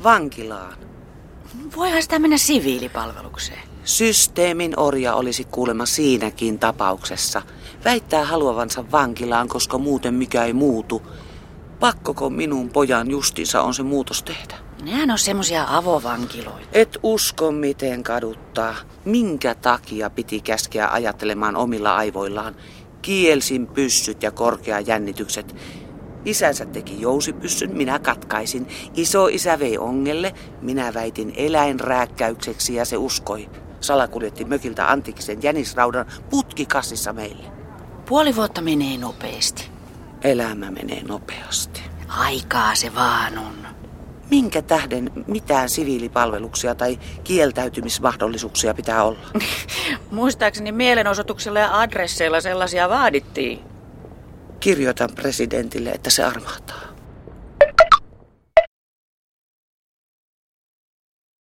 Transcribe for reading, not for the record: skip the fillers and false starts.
vankilaan. Voihan sitä mennä siviilipalvelukseen. Systeemin orja olisi kuulemma siinäkin tapauksessa. Väittää haluavansa vankilaan, koska muuten mikä ei muutu. Pakkoko minun pojan justinsa on se muutos tehdä? Nehän on semmosia avovankiloita. Et usko miten kaduttaa. Minkä takia piti käskeä ajattelemaan omilla aivoillaan? Kielsin pyssyt ja korkeajännitykset. Isänsä teki jousipyssyn, minä katkaisin. Isoisä vei ongelle, minä väitin eläinrääkkäykseksi ja se uskoi. Salakuljetti mökiltä antiikisen jänisraudan putkikassissa meille. 5 vuotta menee nopeasti. Elämä menee nopeasti. Aikaa se vaan on. Minkä tähden mitään siviilipalveluksia tai kieltäytymismahdollisuuksia pitää olla? Muistaakseni mielenosoituksilla ja adresseilla sellaisia vaadittiin. Kirjoitan presidentille, että se armahtaa.